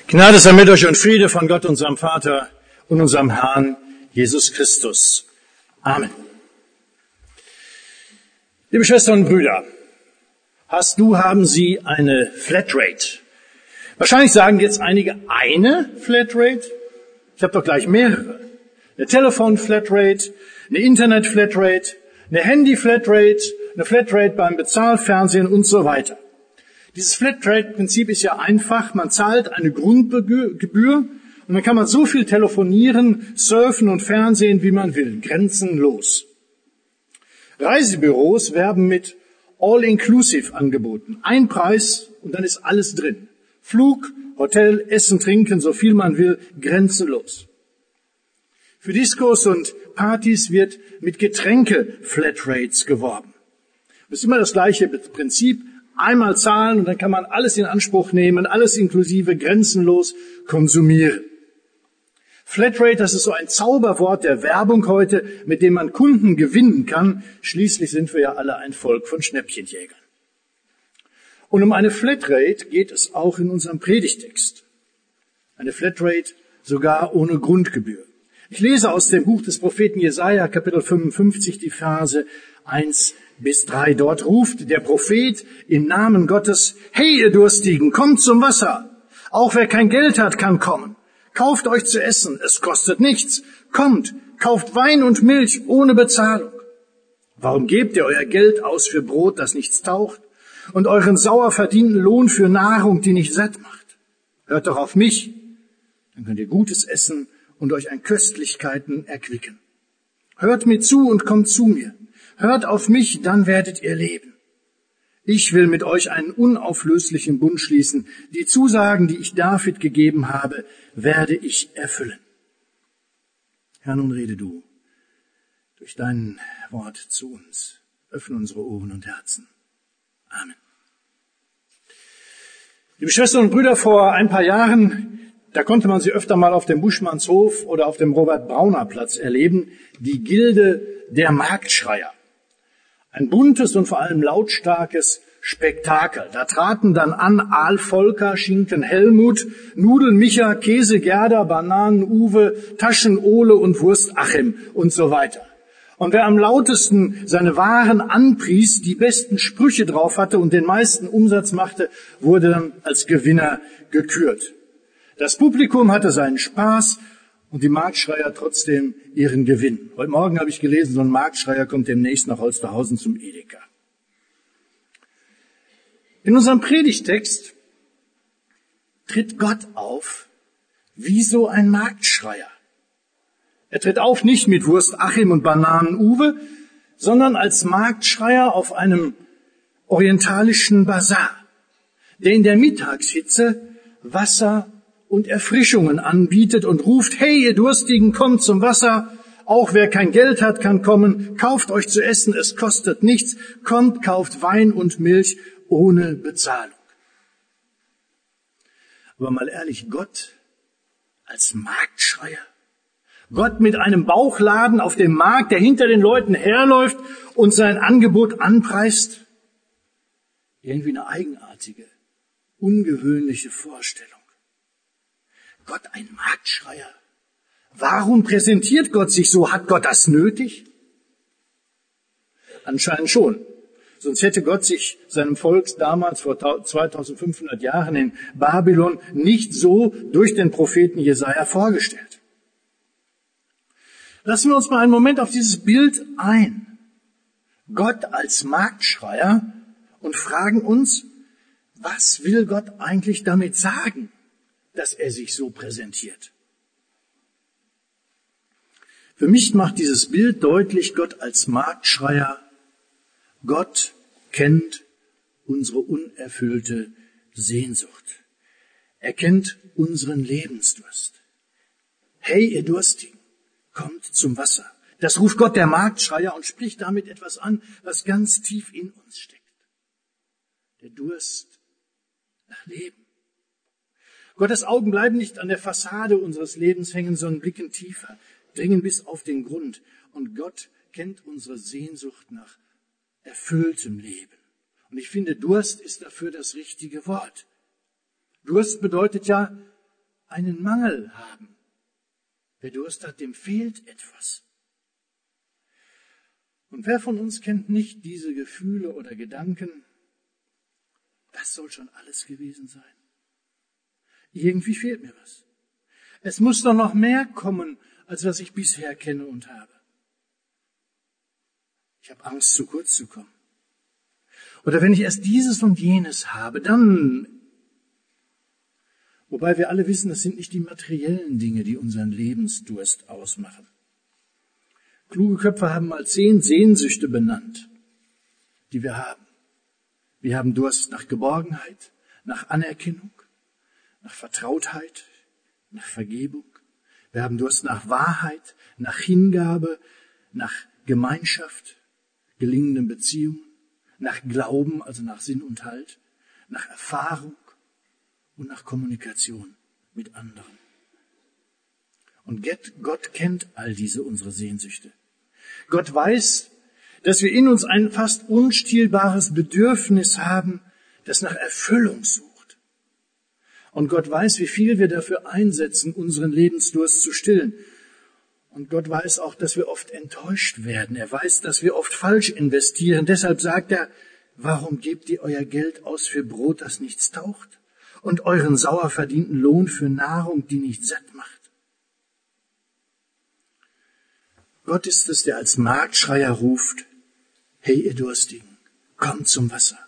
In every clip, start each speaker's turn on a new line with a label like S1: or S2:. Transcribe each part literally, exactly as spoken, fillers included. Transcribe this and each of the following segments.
S1: Gnade sei mit euch und Friede von Gott, unserem Vater und unserem Herrn Jesus Christus. Amen. Liebe Schwestern und Brüder, hast du, haben Sie eine Flatrate? Wahrscheinlich sagen jetzt einige, eine Flatrate? Ich habe doch gleich mehrere. Eine Telefon-Flatrate, eine Internet-Flatrate, eine Handy-Flatrate, eine Flatrate beim Bezahlfernsehen und so weiter. Dieses Flatrate-Prinzip ist ja einfach. Man zahlt eine Grundgebühr und dann kann man so viel telefonieren, surfen und fernsehen, wie man will, grenzenlos. Reisebüros werben mit All-Inclusive-Angeboten. Ein Preis und dann ist alles drin. Flug, Hotel, Essen, Trinken, so viel man will, grenzenlos. Für Diskos und Partys wird mit Getränke-Flatrates geworben. Das ist immer das gleiche Prinzip. Einmal zahlen und dann kann man alles in Anspruch nehmen, alles inklusive, grenzenlos konsumieren. Flatrate, das ist so ein Zauberwort der Werbung heute, mit dem man Kunden gewinnen kann. Schließlich sind wir ja alle ein Volk von Schnäppchenjägern. Und um eine Flatrate geht es auch in unserem Predigtext. Eine Flatrate sogar ohne Grundgebühr. Ich lese aus dem Buch des Propheten Jesaja, Kapitel fünfundfünfzig, die Verse eins bis drei. Dort ruft der Prophet im Namen Gottes: Hey, ihr Durstigen, kommt zum Wasser. Auch wer kein Geld hat, kann kommen. Kauft euch zu essen, es kostet nichts. Kommt, kauft Wein und Milch ohne Bezahlung. Warum gebt ihr euer Geld aus für Brot, das nichts taugt, und euren sauer verdienten Lohn für Nahrung, die nicht satt macht? Hört doch auf mich, dann könnt ihr Gutes essen und euch an Köstlichkeiten erquicken. Hört mir zu und kommt zu mir. Hört auf mich, dann werdet ihr leben. Ich will mit euch einen unauflöslichen Bund schließen. Die Zusagen, die ich David gegeben habe, werde ich erfüllen. Herr, nun rede du durch dein Wort zu uns. Öffne unsere Ohren und Herzen. Amen. Liebe Schwestern und Brüder, vor ein paar Jahren, da konnte man sie öfter mal auf dem Buschmannshof oder auf dem Robert-Brauner-Platz erleben, die Gilde der Marktschreier. Ein buntes und vor allem lautstarkes Spektakel. Da traten dann an Aal Volker, Schinken Helmut, Nudeln Micha, Käse Gerda, Bananen Uwe, Taschen Ole und Wurst Achim und so weiter. Und wer am lautesten seine Waren anpries, die besten Sprüche drauf hatte und den meisten Umsatz machte, wurde dann als Gewinner gekürt. Das Publikum hatte seinen Spaß und die Marktschreier trotzdem ihren Gewinn. Heute Morgen habe ich gelesen, so ein Marktschreier kommt demnächst nach Holsterhausen zum Edeka. In unserem Predigtext tritt Gott auf wie so ein Marktschreier. Er tritt auf nicht mit Wurst Achim und Bananen Uwe, sondern als Marktschreier auf einem orientalischen Basar, der in der Mittagshitze Wasser und Erfrischungen anbietet und ruft: Hey, ihr Durstigen, kommt zum Wasser. Auch wer kein Geld hat, kann kommen. Kauft euch zu essen, es kostet nichts. Kommt, kauft Wein und Milch ohne Bezahlung. Aber mal ehrlich, Gott als Marktschreier? Gott mit einem Bauchladen auf dem Markt, der hinter den Leuten herläuft und sein Angebot anpreist? Irgendwie eine eigenartige, ungewöhnliche Vorstellung. Gott ein Marktschreier. Warum präsentiert Gott sich so? Hat Gott das nötig? Anscheinend schon. Sonst hätte Gott sich seinem Volk damals vor zweitausendfünfhundert Jahren in Babylon nicht so durch den Propheten Jesaja vorgestellt. Lassen wir uns mal einen Moment auf dieses Bild ein. Gott als Marktschreier, und fragen uns, was will Gott eigentlich damit sagen, dass er sich so präsentiert? Für mich macht dieses Bild deutlich, Gott als Marktschreier, Gott kennt unsere unerfüllte Sehnsucht. Er kennt unseren Lebensdurst. Hey, ihr Durstigen, kommt zum Wasser. Das ruft Gott der Marktschreier und spricht damit etwas an, was ganz tief in uns steckt. Der Durst nach Leben. Gottes Augen bleiben nicht an der Fassade unseres Lebens hängen, sondern blicken tiefer, dringen bis auf den Grund. Und Gott kennt unsere Sehnsucht nach erfülltem Leben. Und ich finde, Durst ist dafür das richtige Wort. Durst bedeutet ja einen Mangel haben. Wer Durst hat, dem fehlt etwas. Und wer von uns kennt nicht diese Gefühle oder Gedanken? Das soll schon alles gewesen sein. Irgendwie fehlt mir was. Es muss doch noch mehr kommen, als was ich bisher kenne und habe. Ich habe Angst, zu kurz zu kommen. Oder wenn ich erst dieses und jenes habe, dann... Wobei wir alle wissen, das sind nicht die materiellen Dinge, die unseren Lebensdurst ausmachen. Kluge Köpfe haben mal zehn Sehnsüchte benannt, die wir haben. Wir haben Durst nach Geborgenheit, nach Anerkennung, nach Vertrautheit, nach Vergebung. Wir haben Durst nach Wahrheit, nach Hingabe, nach Gemeinschaft, gelingenden Beziehungen, nach Glauben, also nach Sinn und Halt, nach Erfahrung und nach Kommunikation mit anderen. Und Gott kennt all diese unsere Sehnsüchte. Gott weiß, dass wir in uns ein fast unstillbares Bedürfnis haben, das nach Erfüllung sucht. Und Gott weiß, wie viel wir dafür einsetzen, unseren Lebensdurst zu stillen. Und Gott weiß auch, dass wir oft enttäuscht werden. Er weiß, dass wir oft falsch investieren. Deshalb sagt er, warum gebt ihr euer Geld aus für Brot, das nichts taucht? Und euren sauer verdienten Lohn für Nahrung, die nicht satt macht? Gott ist es, der als Marktschreier ruft, hey ihr Durstigen, kommt zum Wasser.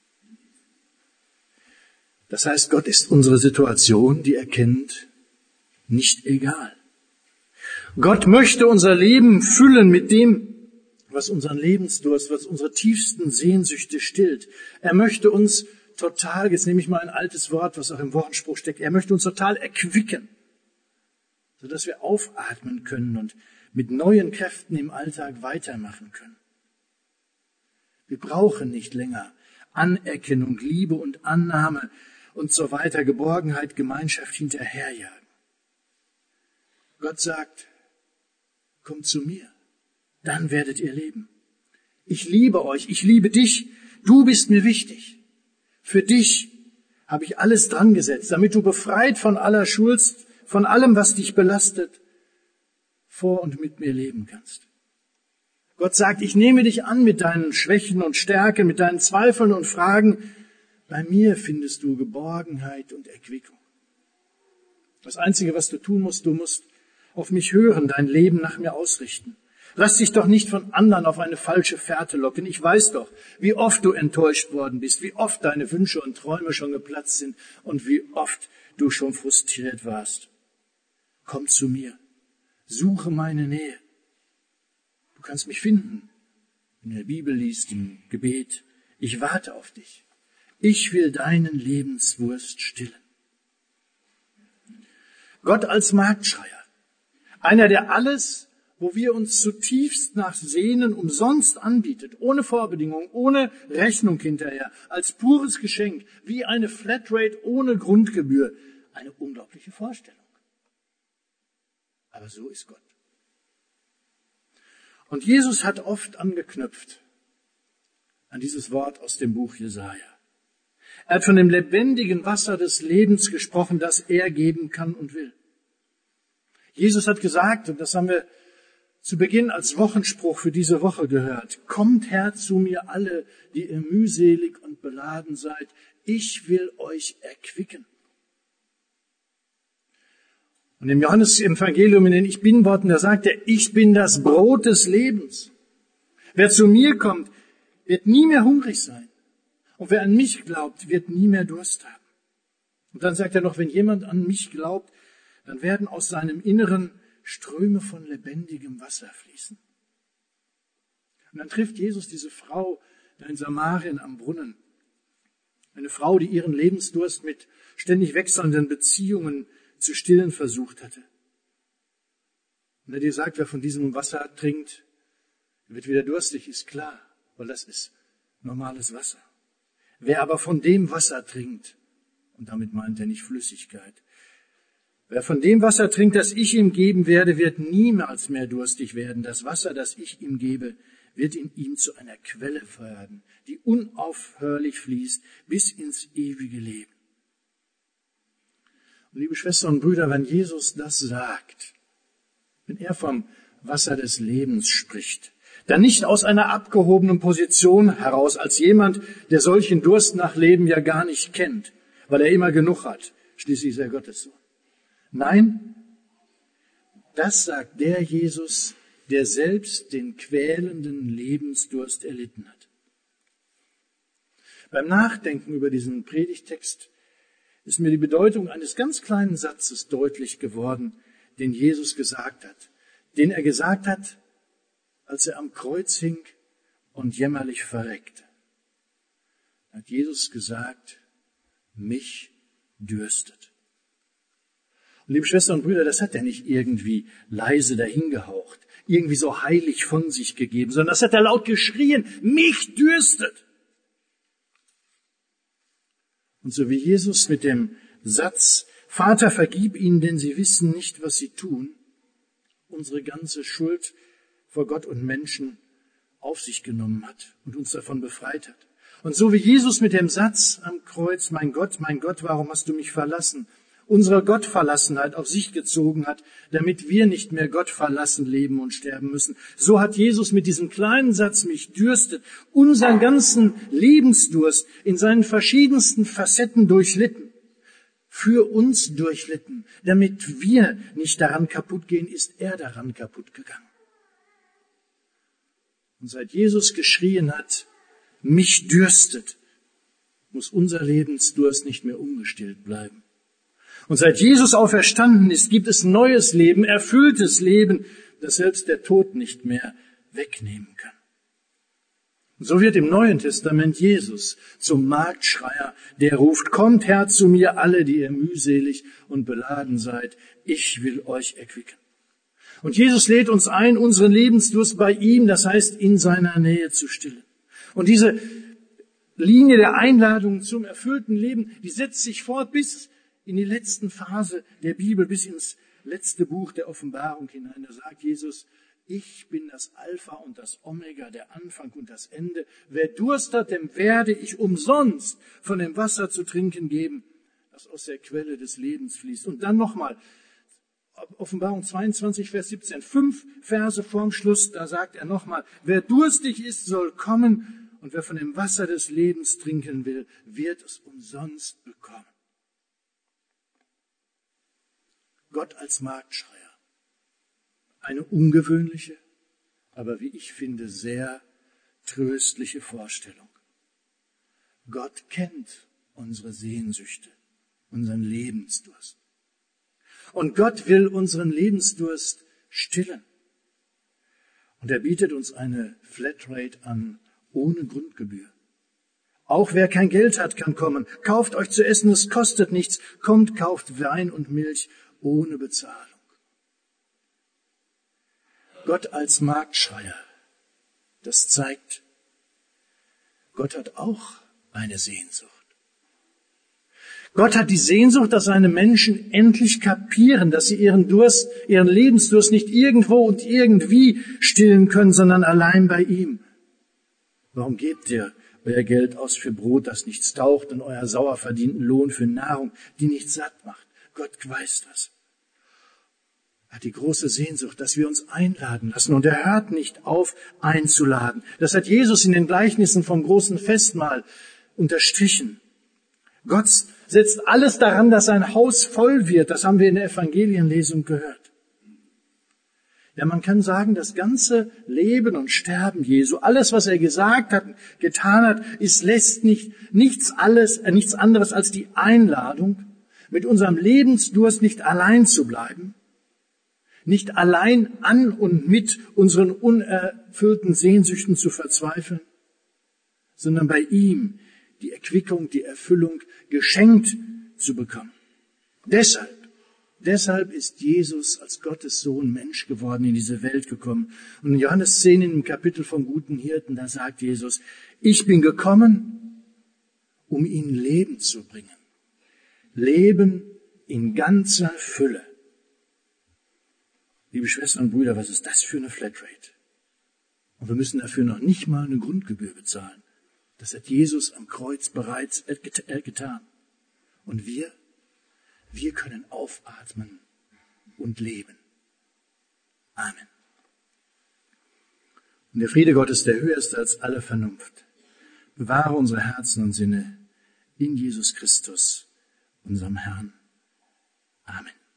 S1: Das heißt, Gott ist unsere Situation, die er kennt, nicht egal. Gott möchte unser Leben füllen mit dem, was unseren Lebensdurst, was unsere tiefsten Sehnsüchte stillt. Er möchte uns total, jetzt nehme ich mal ein altes Wort, was auch im Wortspruch steckt, er möchte uns total erquicken, sodass wir aufatmen können und mit neuen Kräften im Alltag weitermachen können. Wir brauchen nicht länger Anerkennung, Liebe und Annahme und so weiter, Geborgenheit, Gemeinschaft hinterherjagen. Gott sagt, kommt zu mir, dann werdet ihr leben. Ich liebe euch, ich liebe dich, du bist mir wichtig. Für dich habe ich alles dran gesetzt, damit du befreit von aller Schuld, von allem, was dich belastet, vor und mit mir leben kannst. Gott sagt, ich nehme dich an mit deinen Schwächen und Stärken, mit deinen Zweifeln und Fragen. Bei mir findest du Geborgenheit und Erquickung. Das Einzige, was du tun musst, du musst auf mich hören, dein Leben nach mir ausrichten. Lass dich doch nicht von anderen auf eine falsche Fährte locken. Ich weiß doch, wie oft du enttäuscht worden bist, wie oft deine Wünsche und Träume schon geplatzt sind und wie oft du schon frustriert warst. Komm zu mir. Suche meine Nähe. Du kannst mich finden, wenn du in der Bibel liest, im Gebet. Ich warte auf dich. Ich will deinen Lebensdurst stillen. Gott als Marktschreier. Einer, der alles, wo wir uns zutiefst nach sehnen, umsonst anbietet, ohne Vorbedingung, ohne Rechnung hinterher, als pures Geschenk, wie eine Flatrate ohne Grundgebühr. Eine unglaubliche Vorstellung. Aber so ist Gott. Und Jesus hat oft angeknüpft an dieses Wort aus dem Buch Jesaja. Er hat von dem lebendigen Wasser des Lebens gesprochen, das er geben kann und will. Jesus hat gesagt, und das haben wir zu Beginn als Wochenspruch für diese Woche gehört, kommt her zu mir alle, die ihr mühselig und beladen seid. Ich will euch erquicken. Und im Johannes-Evangelium, in den Ich Bin-Worten, da sagt er, ich bin das Brot des Lebens. Wer zu mir kommt, wird nie mehr hungrig sein. Und wer an mich glaubt, wird nie mehr Durst haben. Und dann sagt er noch, wenn jemand an mich glaubt, dann werden aus seinem Inneren Ströme von lebendigem Wasser fließen. Und dann trifft Jesus diese Frau da in Samarien am Brunnen. Eine Frau, die ihren Lebensdurst mit ständig wechselnden Beziehungen zu stillen versucht hatte. Und er dir sagt, wer von diesem Wasser trinkt, wird wieder durstig, ist klar, weil das ist normales Wasser. Wer aber von dem Wasser trinkt, und damit meint er nicht Flüssigkeit, wer von dem Wasser trinkt, das ich ihm geben werde, wird niemals mehr durstig werden. Das Wasser, das ich ihm gebe, wird in ihm zu einer Quelle werden, die unaufhörlich fließt bis ins ewige Leben. Und liebe Schwestern und Brüder, wenn Jesus das sagt, wenn er vom Wasser des Lebens spricht, dann nicht aus einer abgehobenen Position heraus, als jemand, der solchen Durst nach Leben ja gar nicht kennt, weil er immer genug hat. Schließlich ist er Gottes Sohn. Nein, das sagt der Jesus, der selbst den quälenden Lebensdurst erlitten hat. Beim Nachdenken über diesen Predigtext ist mir die Bedeutung eines ganz kleinen Satzes deutlich geworden, den Jesus gesagt hat, den er gesagt hat, als er am Kreuz hing und jämmerlich verreckte. Da hat Jesus gesagt, mich dürstet. Und liebe Schwestern und Brüder, das hat er nicht irgendwie leise dahingehaucht, irgendwie so heilig von sich gegeben, sondern das hat er laut geschrien, mich dürstet. Und so wie Jesus mit dem Satz, Vater, vergib ihnen, denn sie wissen nicht, was sie tun, unsere ganze Schuld vor Gott und Menschen auf sich genommen hat und uns davon befreit hat. Und so wie Jesus mit dem Satz am Kreuz, mein Gott, mein Gott, warum hast du mich verlassen, unsere Gottverlassenheit auf sich gezogen hat, damit wir nicht mehr Gott verlassen leben und sterben müssen. So hat Jesus mit diesem kleinen Satz, mich dürstet, unseren ganzen Lebensdurst in seinen verschiedensten Facetten durchlitten. Für uns durchlitten. Damit wir nicht daran kaputt gehen, ist er daran kaputt gegangen. Und seit Jesus geschrien hat, mich dürstet, muss unser Lebensdurst nicht mehr ungestillt bleiben. Und seit Jesus auferstanden ist, gibt es neues Leben, erfülltes Leben, das selbst der Tod nicht mehr wegnehmen kann. Und so wird im Neuen Testament Jesus zum Marktschreier, der ruft, kommt her zu mir alle, die ihr mühselig und beladen seid, ich will euch erquicken. Und Jesus lädt uns ein, unseren Lebensdurst bei ihm, das heißt in seiner Nähe zu stillen. Und diese Linie der Einladung zum erfüllten Leben, die setzt sich fort bis in die letzten Phase der Bibel, bis ins letzte Buch der Offenbarung hinein. Da sagt Jesus, ich bin das Alpha und das Omega, der Anfang und das Ende. Wer Durst hat, dem werde ich umsonst von dem Wasser zu trinken geben, das aus der Quelle des Lebens fließt. Und dann nochmal, Offenbarung zweiundzwanzig, Vers siebzehn, fünf Verse vorm Schluss, da sagt er nochmal, wer durstig ist, soll kommen, und wer von dem Wasser des Lebens trinken will, wird es umsonst bekommen. Gott als Marktschreier. Eine ungewöhnliche, aber wie ich finde, sehr tröstliche Vorstellung. Gott kennt unsere Sehnsüchte, unseren Lebensdurst. Und Gott will unseren Lebensdurst stillen. Und er bietet uns eine Flatrate an, ohne Grundgebühr. Auch wer kein Geld hat, kann kommen. Kauft euch zu essen, es kostet nichts. Kommt, kauft Wein und Milch ohne Bezahlung. Gott als Marktschreier, das zeigt, Gott hat auch eine Sehnsucht. Gott hat die Sehnsucht, dass seine Menschen endlich kapieren, dass sie ihren Durst, ihren Lebensdurst nicht irgendwo und irgendwie stillen können, sondern allein bei ihm. Warum gebt ihr euer Geld aus für Brot, das nichts taucht, und euer sauer verdienten Lohn für Nahrung, die nicht satt macht? Gott weiß das. Er hat die große Sehnsucht, dass wir uns einladen lassen. Und er hört nicht auf, einzuladen. Das hat Jesus in den Gleichnissen vom großen Festmahl unterstrichen. Gott setzt alles daran, dass sein Haus voll wird. Das haben wir in der Evangelienlesung gehört. Ja, man kann sagen, das ganze Leben und Sterben Jesu, alles, was er gesagt hat, getan hat, ist lässt nicht nichts alles, äh, nichts anderes als die Einladung, mit unserem Lebensdurst nicht allein zu bleiben, nicht allein an und mit unseren unerfüllten Sehnsüchten zu verzweifeln, sondern bei ihm die Erquickung, die Erfüllung geschenkt zu bekommen. Deshalb, deshalb ist Jesus als Gottes Sohn Mensch geworden, in diese Welt gekommen. Und in Johannes zehn, im Kapitel vom guten Hirten, da sagt Jesus, ich bin gekommen, um ihnen Leben zu bringen. Leben in ganzer Fülle. Liebe Schwestern und Brüder, was ist das für eine Flatrate? Und wir müssen dafür noch nicht mal eine Grundgebühr bezahlen. Das hat Jesus am Kreuz bereits getan. Und wir, wir können aufatmen und leben. Amen. Und der Friede Gottes, der höher ist als alle Vernunft, bewahre unsere Herzen und Sinne in Jesus Christus, unserem Herrn. Amen.